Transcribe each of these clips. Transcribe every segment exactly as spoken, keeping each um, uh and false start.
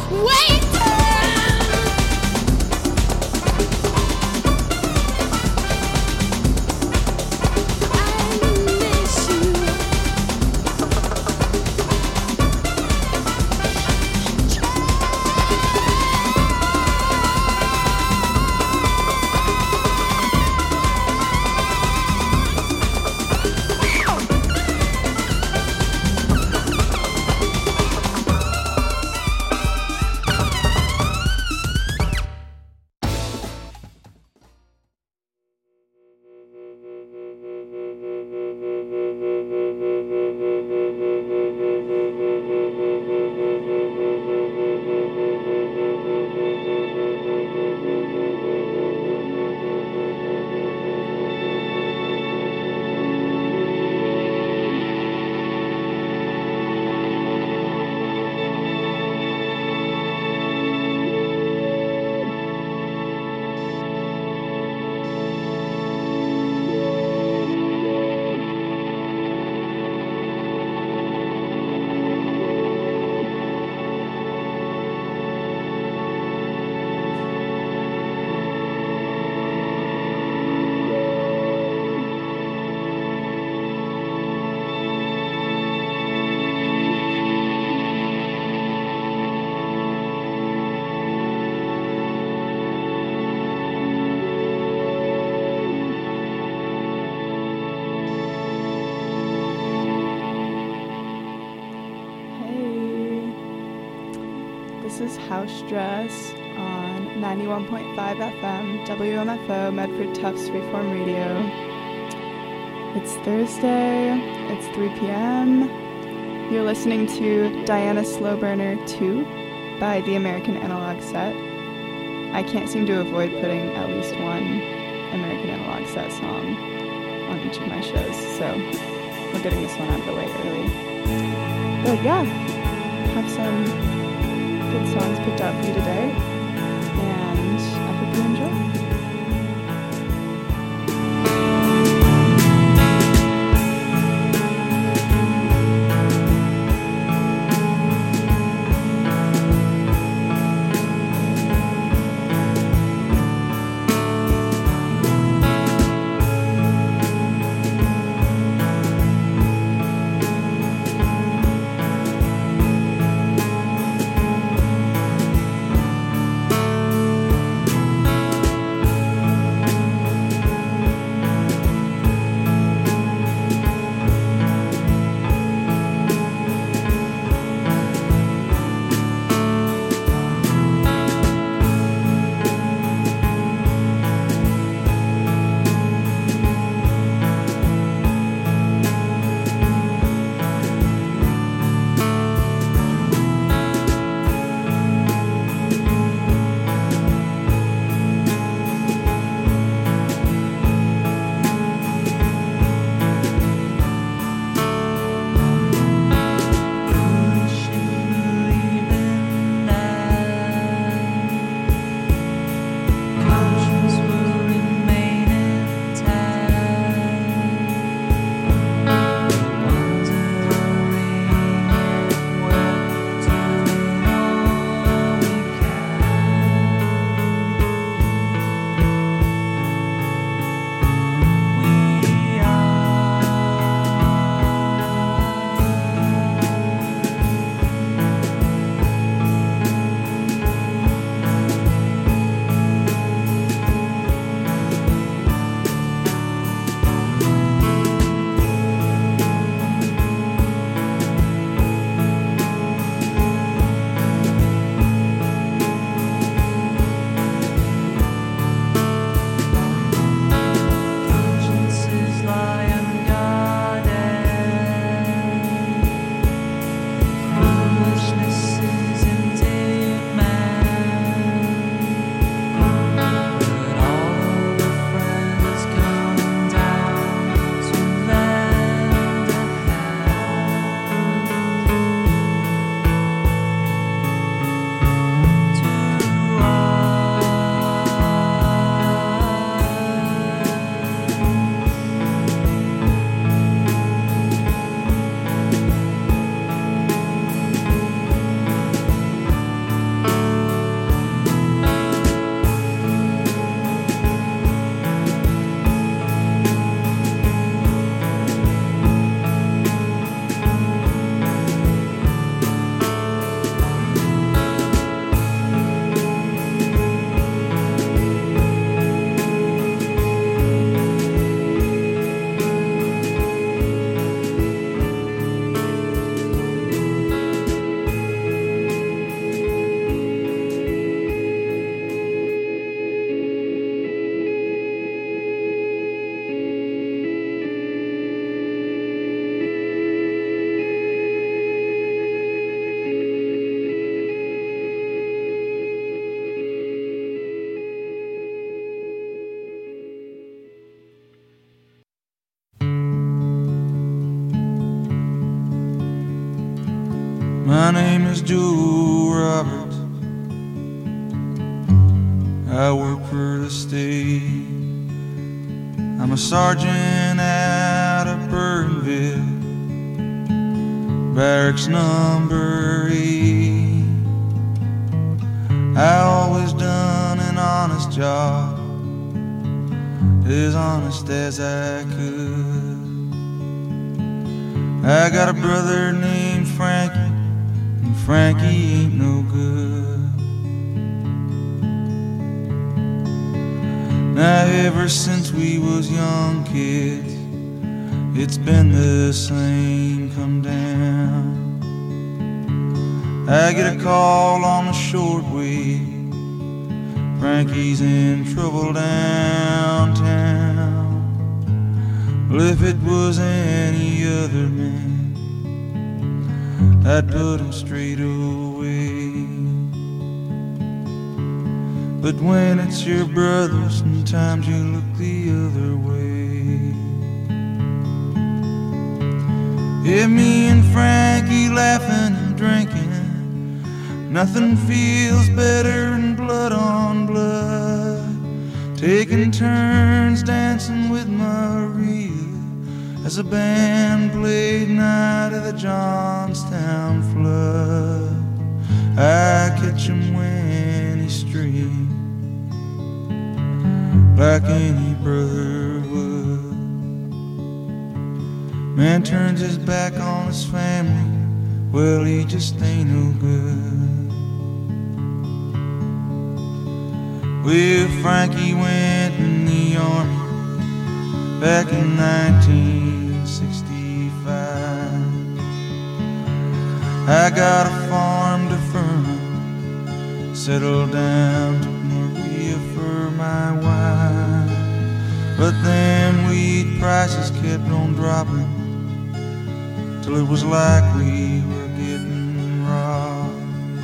This is House Dress on ninety-one point five F M, W M F O, Medford Tufts Freeform Radio. It's Thursday, it's three p.m. You're listening to Diana Slowburner two by The American Analog Set. I can't seem to avoid putting at least one American Analog Set song on each of my shows, so we're getting this one out of the way early. But yeah, have some good songs picked out for you today, and I hope you enjoy. Thank Joe Roberts. I work for the state. I'm a sergeant out of Burnville, barracks number eight. I always done an honest job, as honest as I could. I got a brother named Frankie, and Frankie ain't no good. Now ever since we was young kids, it's been the same come down. I get a call on the shortwave, Frankie's in trouble downtown. Well, if it was any other man, I'd put him straight away. But when it's your brother, sometimes you look the other way. Yeah, me and Frankie laughing and drinking, nothing feels better than blood on blood. Taking turns dancing with Maria as a band played Night of the Johnstown Flood. I catch him when he streams like any brother would. Man turns his back on his family, well, he just ain't no good. Well, Frankie went in the army back in nineteen sixty-five. I got a farm to Furman, settled down, took Maria for my wife. But then weed prices kept on dropping, till it was like we were getting robbed.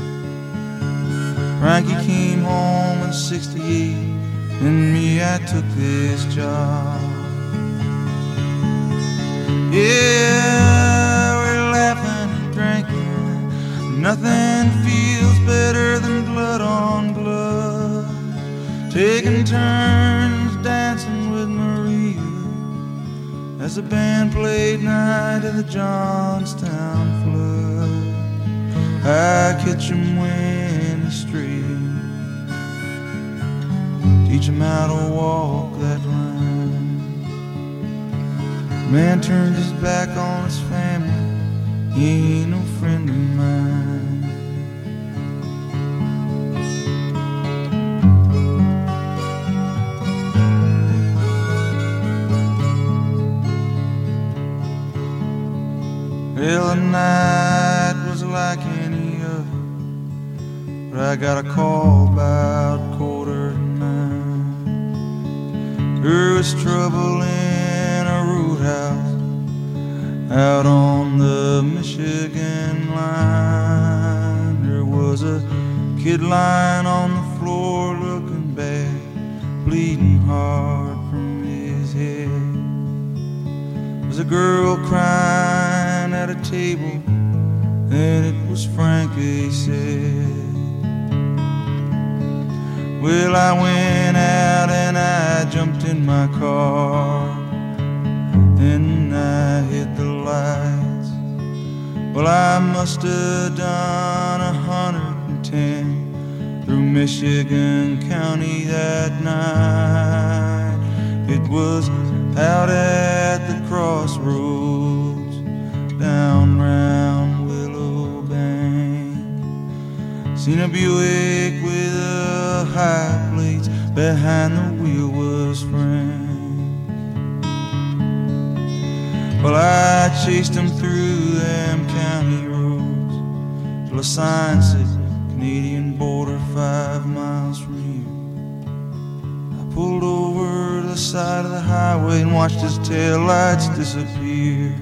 Frankie came home in sixty-eight, and me, I took this job. Yeah, we're laughing and drinking, nothing feels better than blood on blood. Taking turns dancing with Maria as the band played Night of the Johnstown Flood. I catch him when he's straight, teach him how to walk that line. Man turned his back on his family, he ain't no friend of mine. Well, the night was like any other, but I got a call about quarter to nine. There was trouble in a roadhouse out on the Michigan line. There was a kid lying on the floor looking bad, bleeding hard from his head. There was a girl crying at a table, and it was Frankie said. Well, I went out and I jumped in my car, then I hit the lights. Well, I must have done a hundred and ten through Michigan County that night. It was out at the crossroads down round Willow Bank. Seen a Buick with a high plates, behind the wheel was Frank. Well, I chased him through them county roads till a sign said Canadian border five miles from here. I pulled over to the side of the highway and watched his taillights disappear.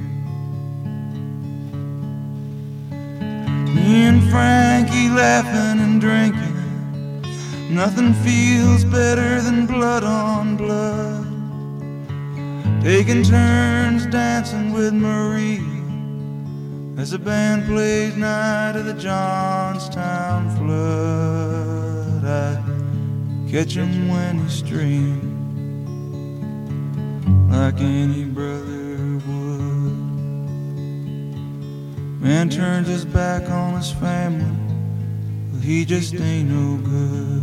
Me and Frankie laughing and drinking, nothing feels better than blood on blood. Taking turns dancing with Maria as the band plays Night of the Johnstown Flood. I catch him when he's streaming like any brother would. Man turns his back on his family, but he just ain't no good.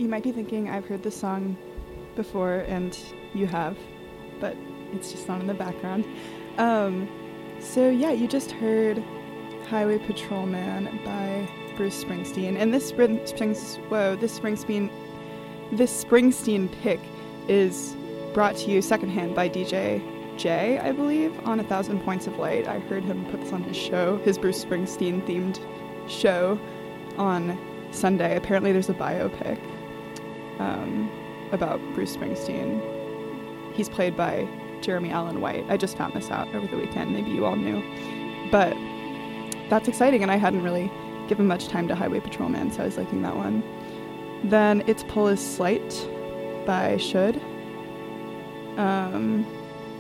you might be thinking I've heard this song before, and you have, but it's just on in the background. Um, so yeah, you just heard Highway Patrolman by Bruce Springsteen, and this Spring, Springs, whoa, this Springsteen, this Springsteen pick is brought to you secondhand by D J Jay, I believe, on A Thousand Points of Light. I heard him put this on his show, his Bruce Springsteen themed show on Sunday. Apparently there's a biopic um, about Bruce Springsteen. He's played by Jeremy Allen White. I just found this out over the weekend. Maybe you all knew. But that's exciting, and I hadn't really given much time to Highway Patrolman, so I was liking that one. Then Its Pull is Slight by Should. Um,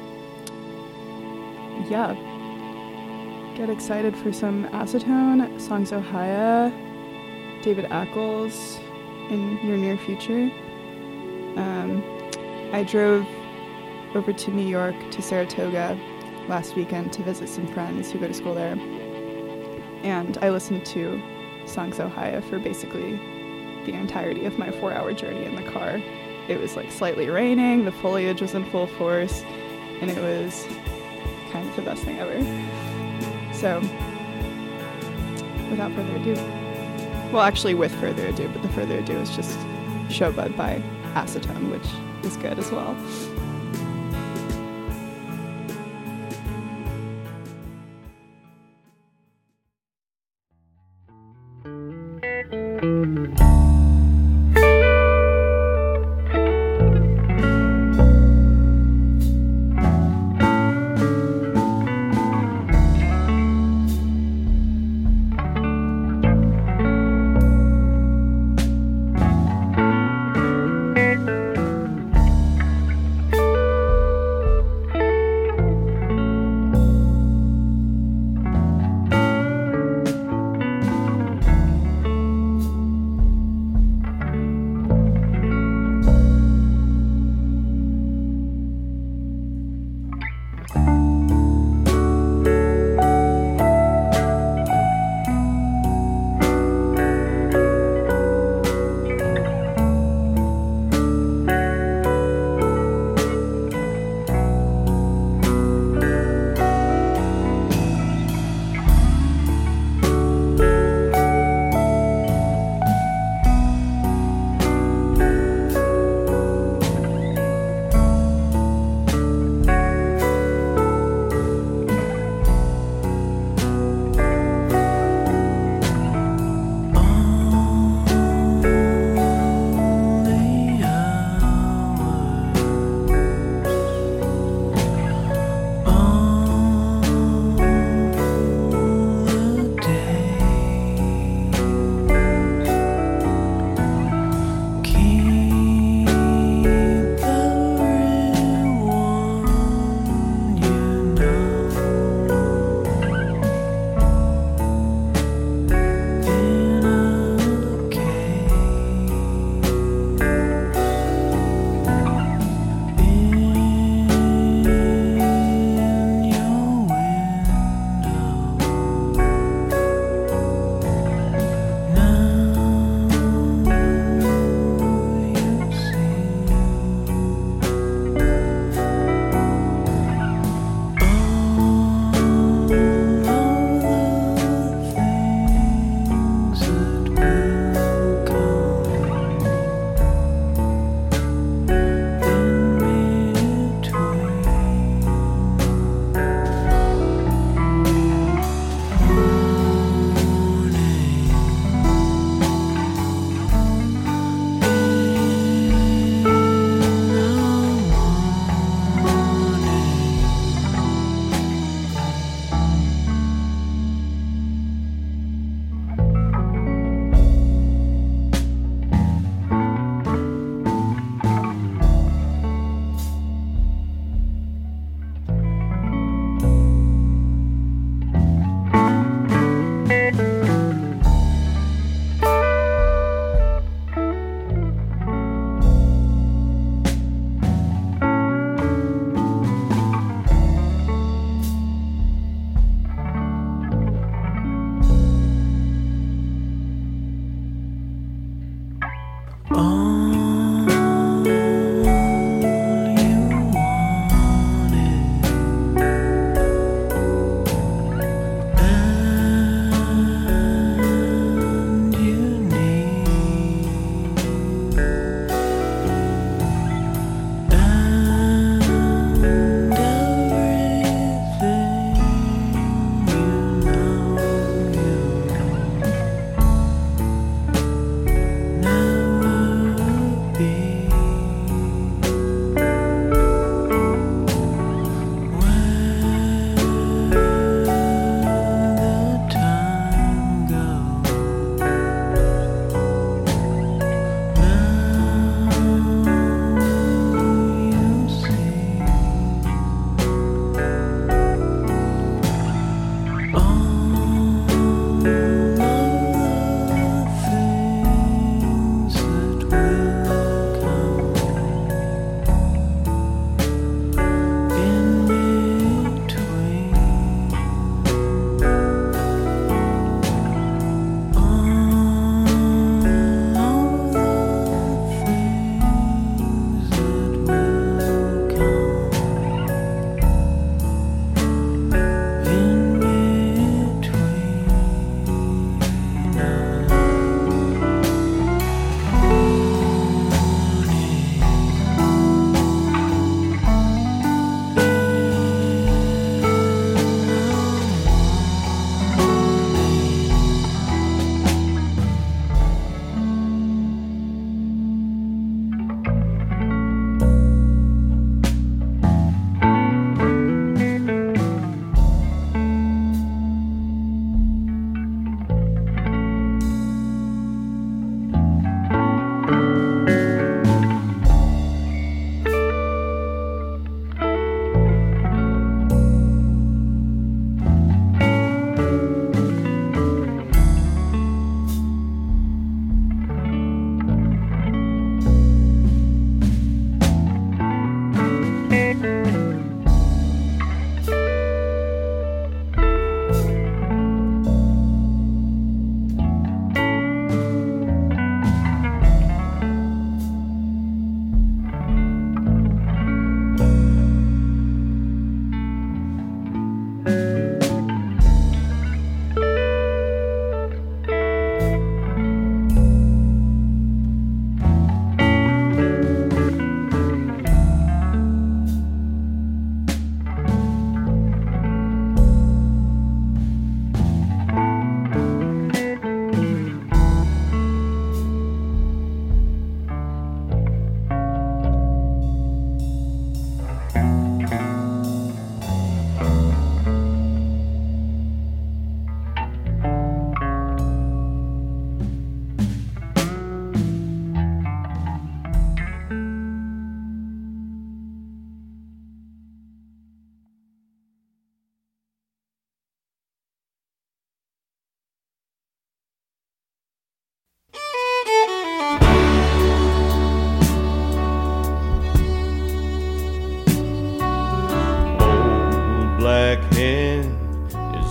yeah. Get excited for some Acetone, Songs Ohia, David Ackles in your near future. Um, I drove over to New York, to Saratoga last weekend to visit some friends who go to school there. And I listened to Songs Ohia for basically the entirety of my four-hour journey in the car. It was like slightly raining, the foliage was in full force, and it was kind of the best thing ever. So, without further ado, well, actually with further ado, but the further ado is just Showbud by Acetone, which is good as well.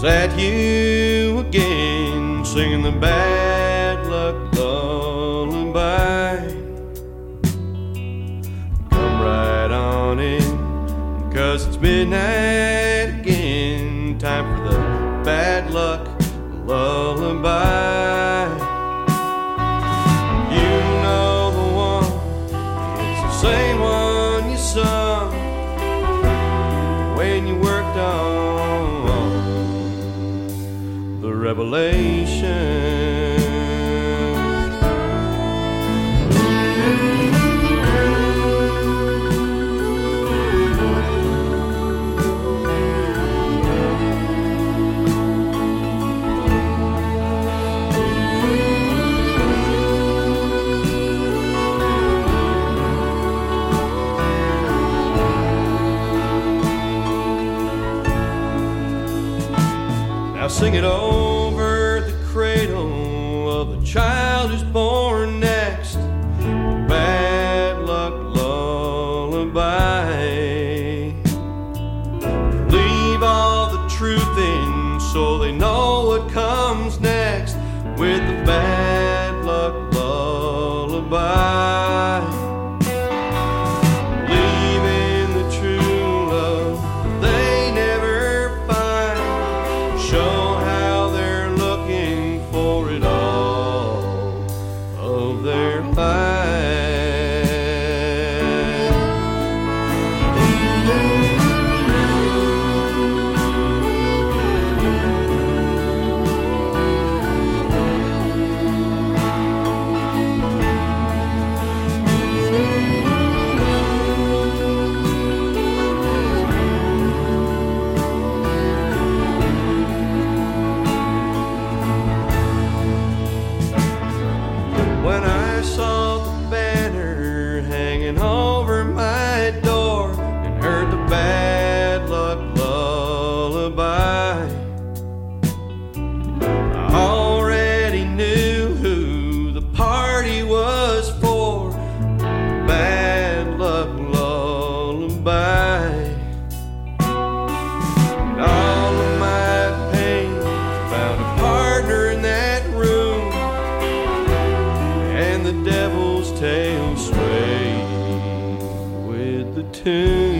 that you again, singing the bad luck lullaby? Come right on in, 'cause it's midnight again, time for the bad luck lullaby. You know the one, it's the same one you sung when you worked on the Revelation. Now sing it over the cradle of the child who's born next. Bad luck lullaby. Leave all the truth in so they know what comes next with the bad luck lullaby. Leaving the true love they never find. Show how they're looking for it all of their life. When I saw the banner hanging over my door and heard the bad luck lullaby, I already knew who the party was for. Bad luck lullaby. And all of my pain found a partner in that room, and the devil's tail swayed with the tune.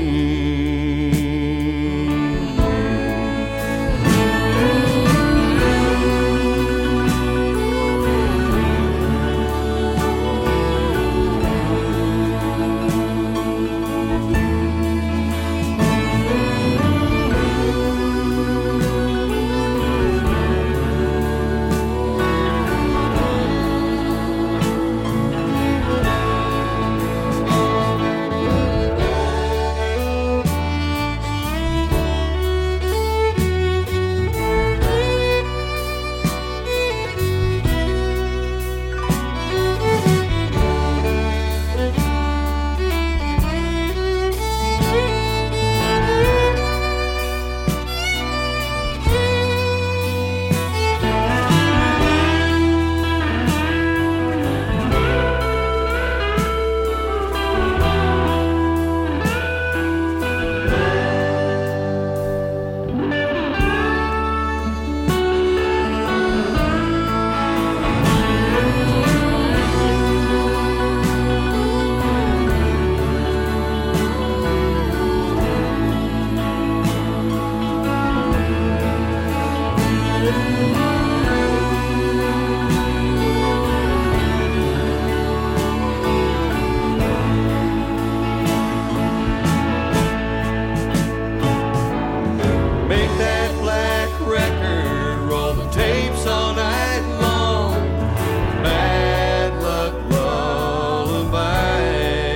Make that black record, roll the tapes all night long. Bad luck lullaby.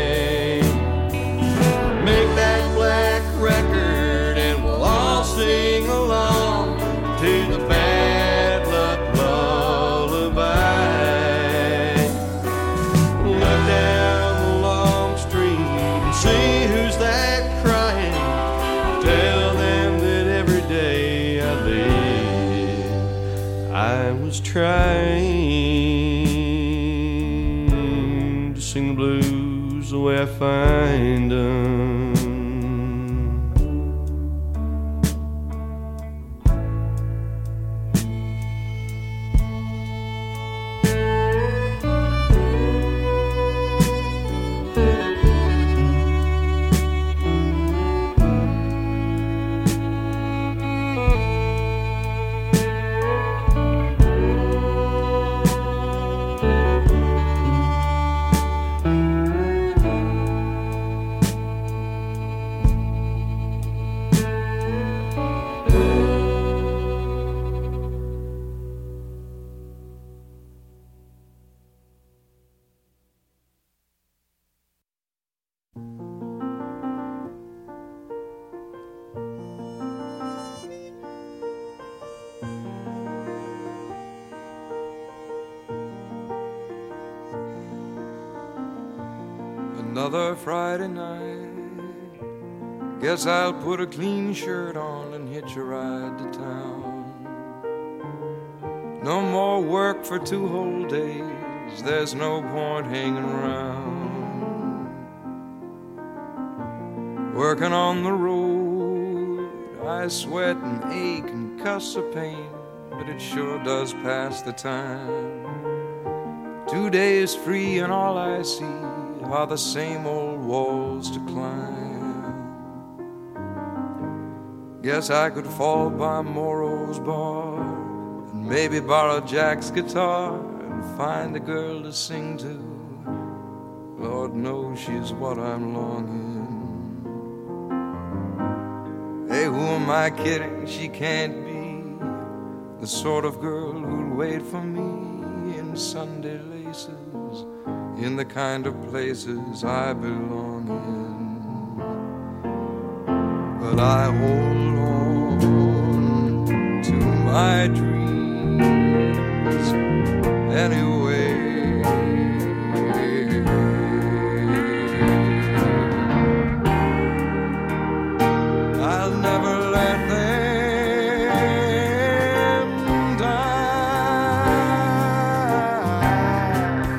Make that black record and we'll all sing along to the bad luck lullaby. Look down the long street and see who's that crying. Tell them that every day I live, I was trying to sing the blues the way I find them. Another Friday night. Guess I'll put a clean shirt on and hitch a ride to town. No more work for two whole days. There's no point hanging around. Working on the road, I sweat and ache and cuss the pain, but it sure does pass the time. Two days free and all I see are the same old walls to climb. Guess I could fall by Moro's bar and maybe borrow Jack's guitar and find a girl to sing to. Lord knows she's what I'm longing. Hey, who am I kidding? She can't be the sort of girl who'll wait for me in Sunday laces, in the kind of places I belong in. But I hold on to my dreams anyway. I'll never let them die.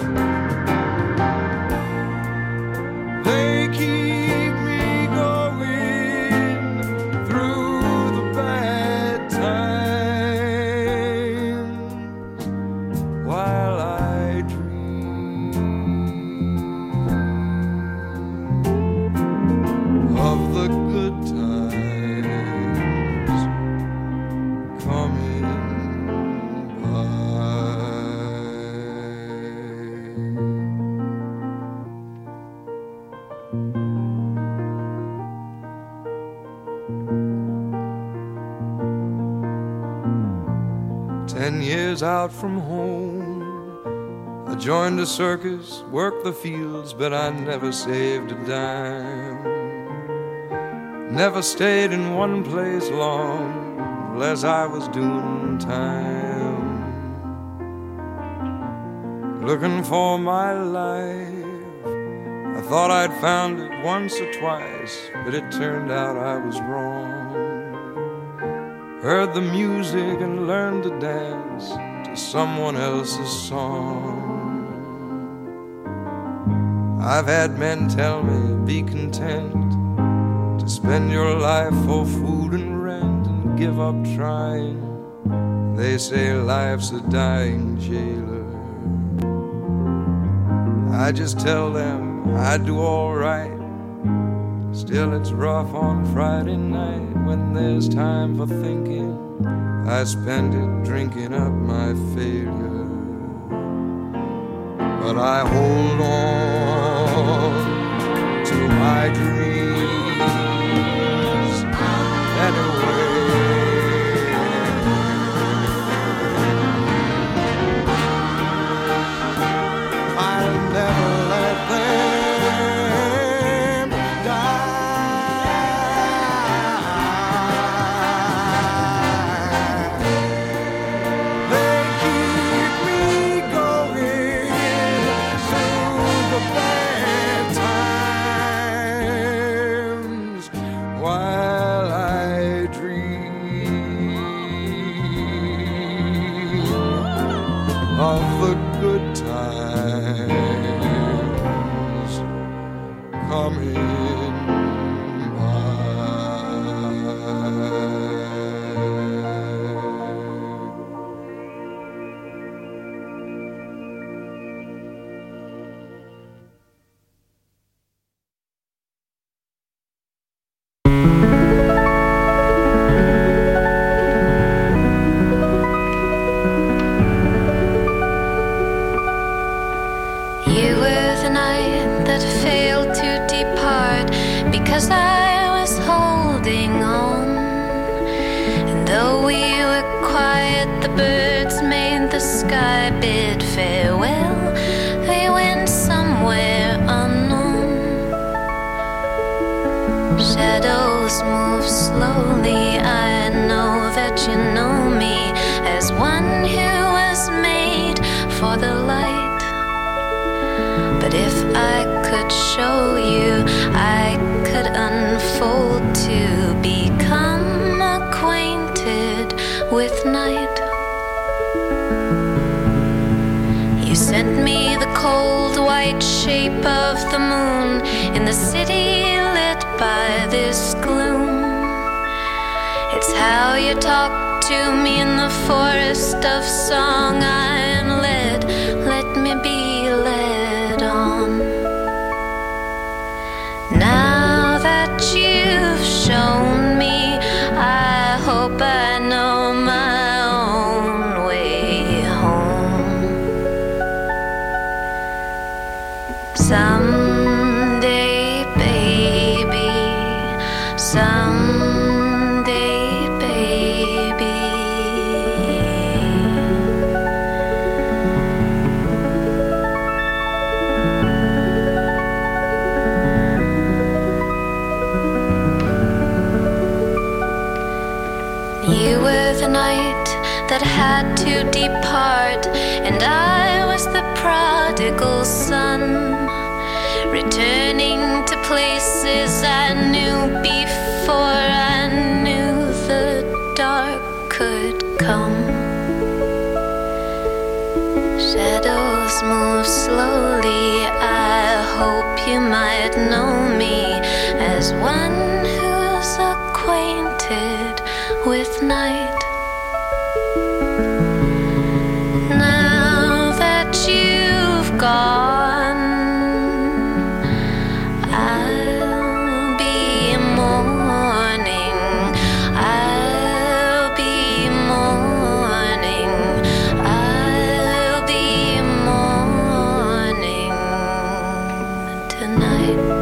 They keep me going through the bad times while I dream of the good times coming by. Ten years out from home, I joined a circus, worked the fields, but I never saved a dime. Never stayed in one place long, unless I was doing time. Looking for my life, I thought I'd found it once or twice, but it turned out I was wrong. Heard the music and learned to dance to someone else's song. I've had men tell me, be content to spend your life for food and rent and give up trying. They say life's a dying jailer. I just tell them I do all right. Still it's rough on Friday night. When there's time for thinking, I spend it drinking up my failure. But I hold on to my dreams anyway. I'll never let them die. They keep me going through the bad times while I dream of the good times coming by. You were the night that failed to depart because I was holding on. And though we were quiet, the birds made the sky bid farewell. They went somewhere unknown. Shadows move slowly. I know that you know me as one who was made for the light. But But if I could show you, I could unfold to become acquainted with night. You sent me the cold white shape of the moon in the city lit by this gloom. It's how you talk to me in the forest of song. I am led, let me be led on. Now that you've shown me, I hope I know my own way home. Someday, baby, someday, baby. You were the night that had to depart, and I was the prodigal son, returning to places I knew before I knew the dark could come. Shadows move slowly, I hope you might know me as one who's acquainted with night. Now that you've gone, I'll be mourning, I'll be mourning, I'll be mourning tonight.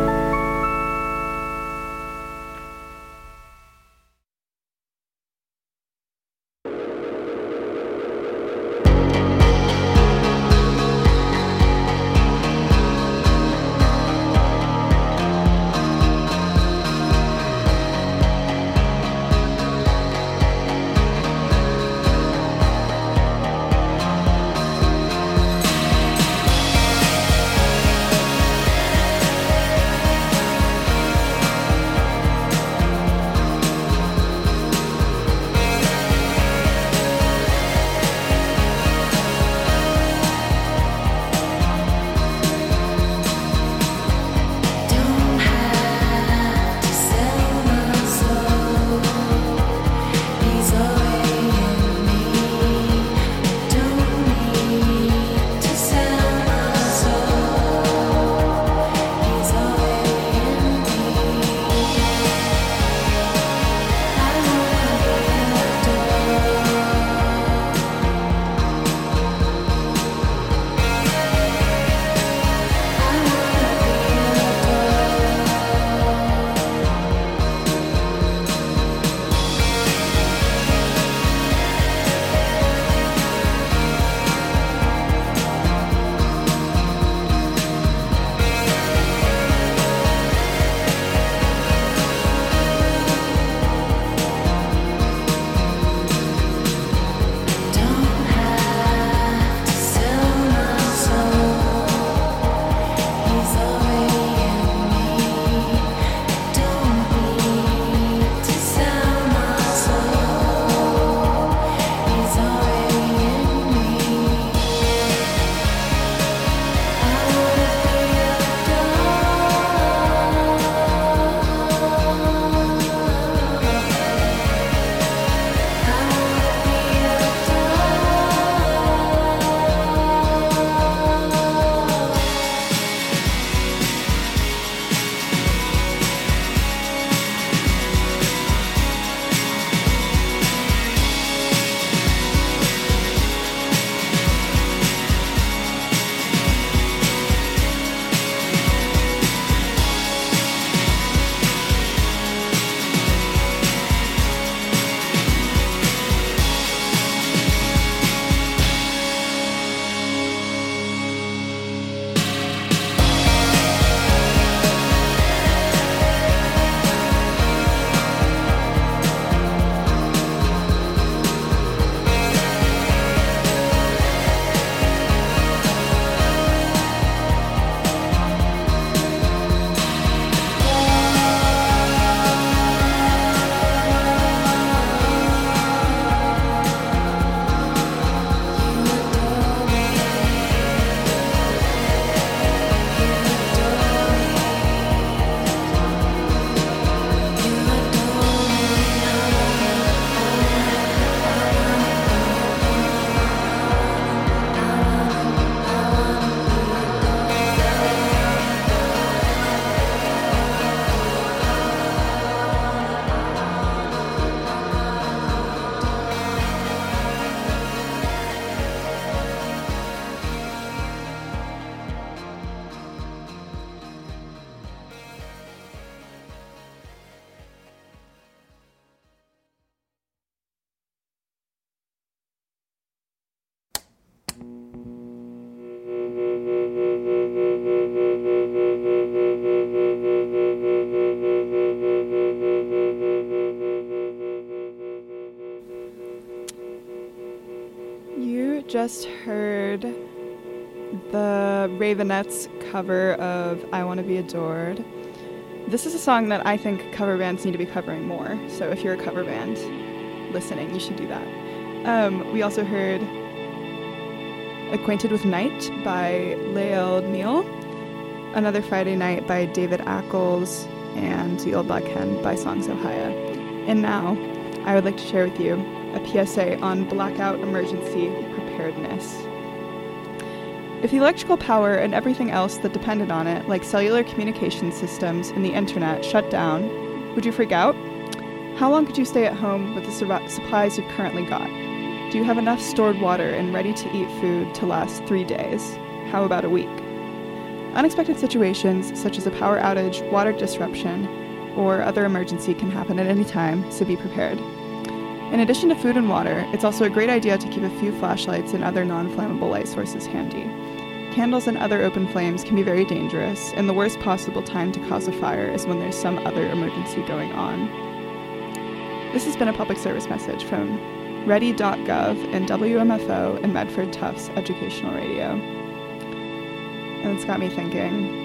You just heard the Ravenettes cover of I Want to Be Adored. This is a song that I think cover bands need to be covering more. So if you're a cover band listening, you should do that. Um, we also heard Acquainted with Night by Lael Neal, Another Friday Night by David Ackles, and The Old Black Hen by Songs Ohia. And now, I would like to share with you a P S A on blackout emergency preparedness. If the electrical power and everything else that depended on it, like cellular communication systems and the internet, shut down, would you freak out? How long could you stay at home with the su- supplies you've currently got? Do you have enough stored water and ready-to-eat food to last three days? How about a week? Unexpected situations, such as a power outage, water disruption, or other emergency can happen at any time, so be prepared. In addition to food and water, it's also a great idea to keep a few flashlights and other non-flammable light sources handy. Candles and other open flames can be very dangerous, and the worst possible time to cause a fire is when there's some other emergency going on. This has been a public service message from ready dot gov and W M F O and Medford Tufts Educational Radio. And it's got me thinking.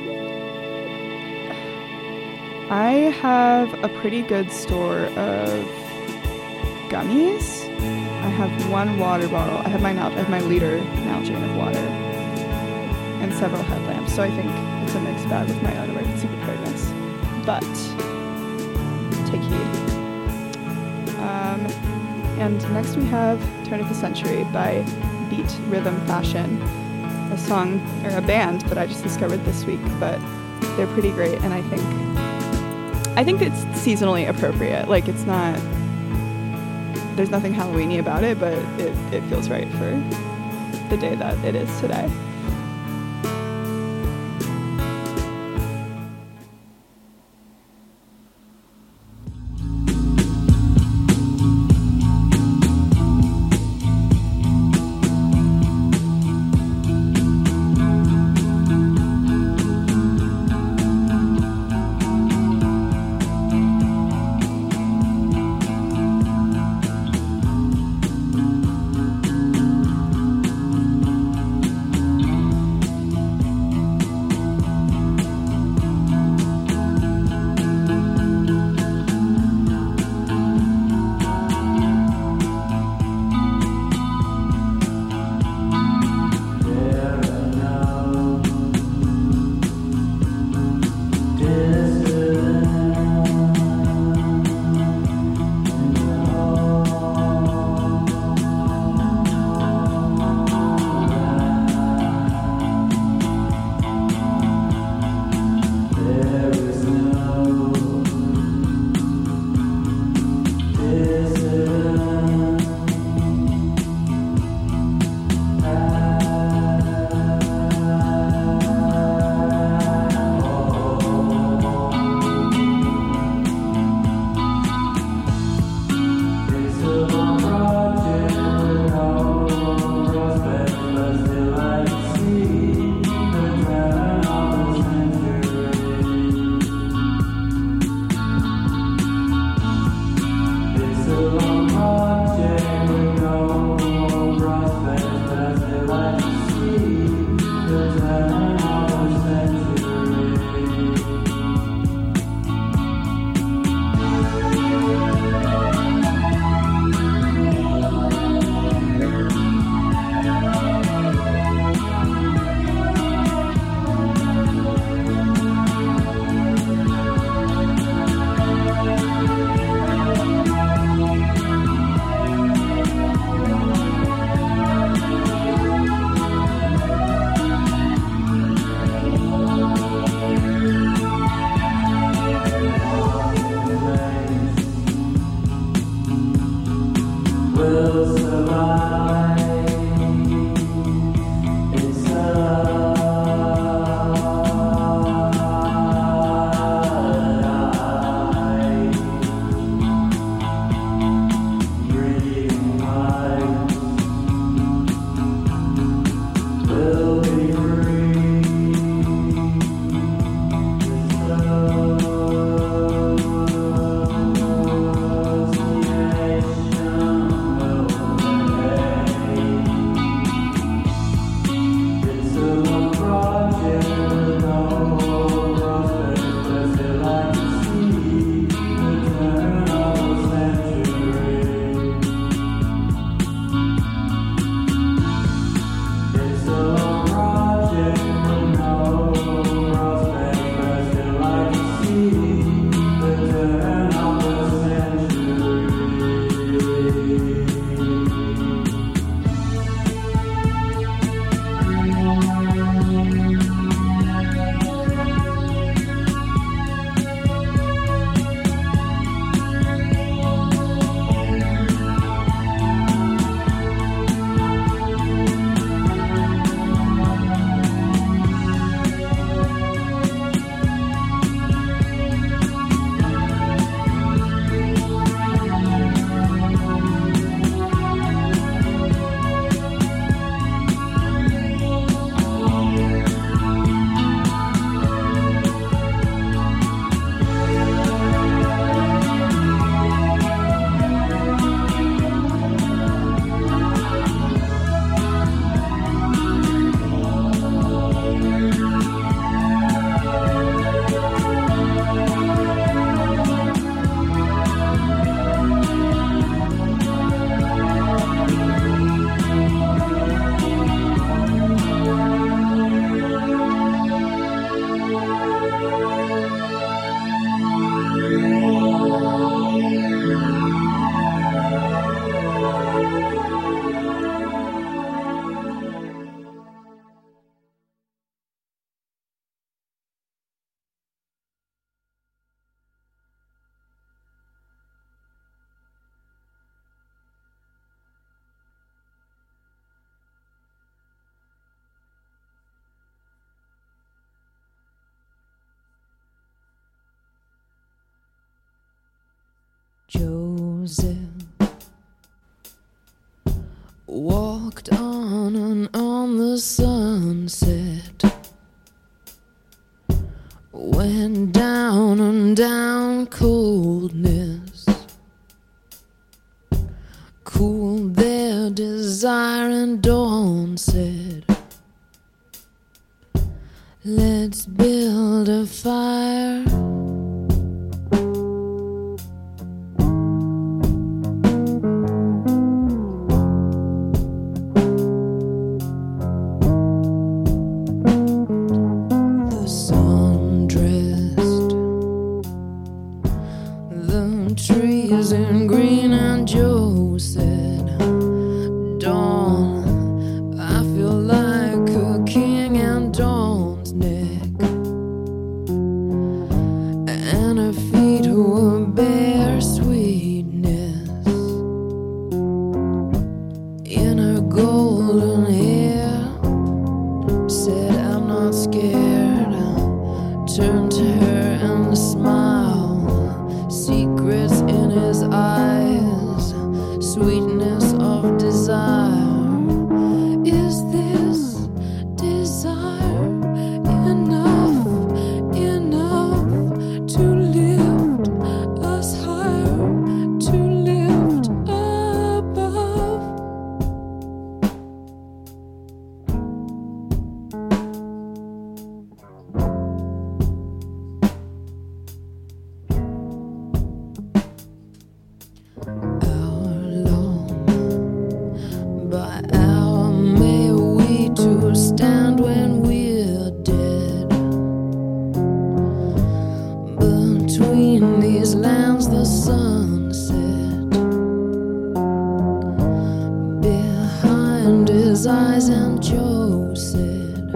I have a pretty good store of gummies. I have one water bottle. I have my Nal- I have my liter Nalgene of water and several headlamps. So I think it's a mixed bag with my own emergency preparedness. But take heed. Um, and next we have Turn of the Century by Beat Rhythm Fashion, a song or a band that I just discovered this week, but they're pretty great, and I think I think it's seasonally appropriate. Like, it's not, there's nothing Halloween-y about it, but it, it feels right for the day that it is today. Joseph walked on and on the sunset, went down and down coldness, cooled their desire, and dawn said, let's build a fire. The sun dressed the trees in green, and Joe said, Dawn, I feel like a king, and Dawn's neck and her feet were bare sweetness in her golden hair. Said, I'm not scared. Turned to her and smiled. Secrets in his eyes, sweetness of desire. Is this desire enough, enough to lift us higher, to lift above? Hour long, by hour may we two stand when we're dead. Between these lands the sun set behind his eyes, and Joe said,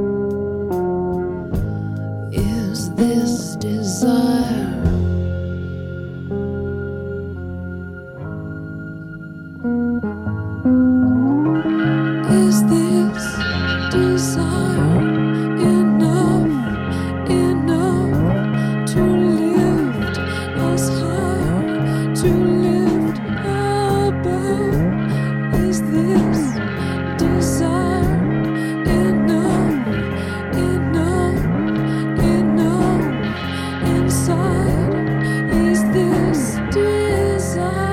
is this desire? Is this desire enough, enough to lift us higher, to lift above? Is this desire enough, enough, enough inside? Is this desire?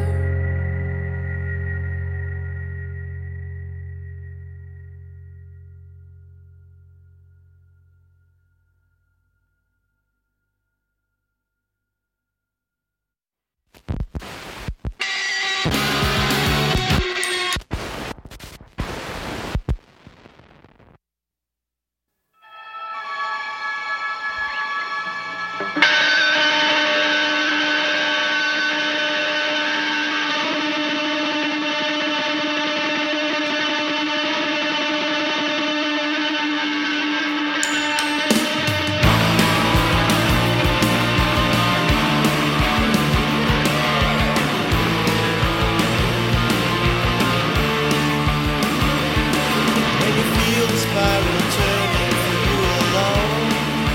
When you feel the spiral turning for you alone,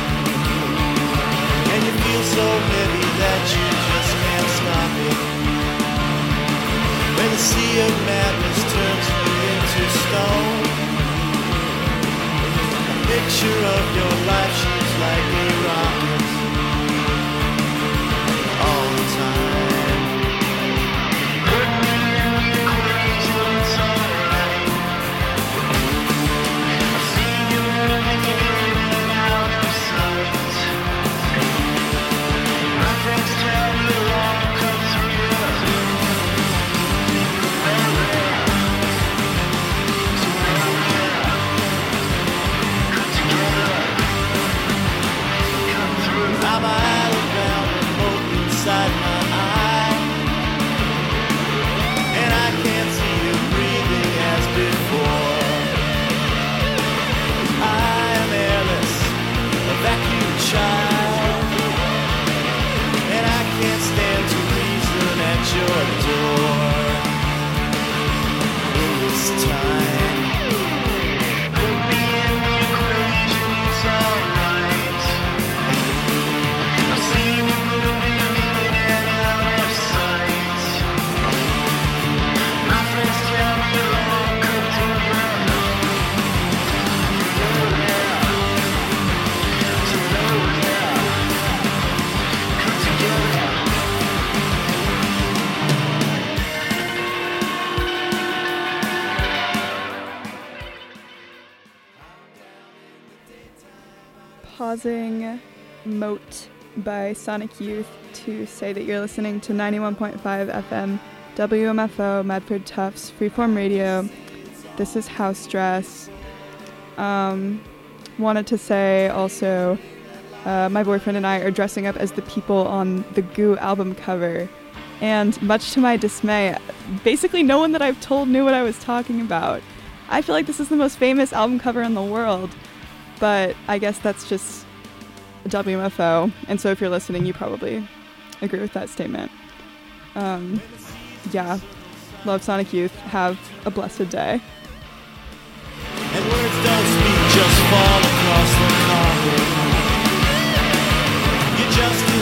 and you feel so heavy that you just can't stop it. When the sea of madness turns you into stone, a picture of your life shoots like a rocket all the time. Come through. pausing Moat by Sonic Youth to say that you're listening to ninety-one point five F M W M F O Medford Tufts Freeform Radio. This is House Dress. Um, wanted to say also, uh, my boyfriend and I are dressing up as the people on the Goo album cover. And much to my dismay, basically no one that I've told knew what I was talking about. I feel like this is the most famous album cover in the world, but I guess that's just W M F O, and so if you're listening, you probably agree with that statement. Um, yeah, love Sonic Youth. Have a blessed day. And words don't speak, just fall across the carpet. You just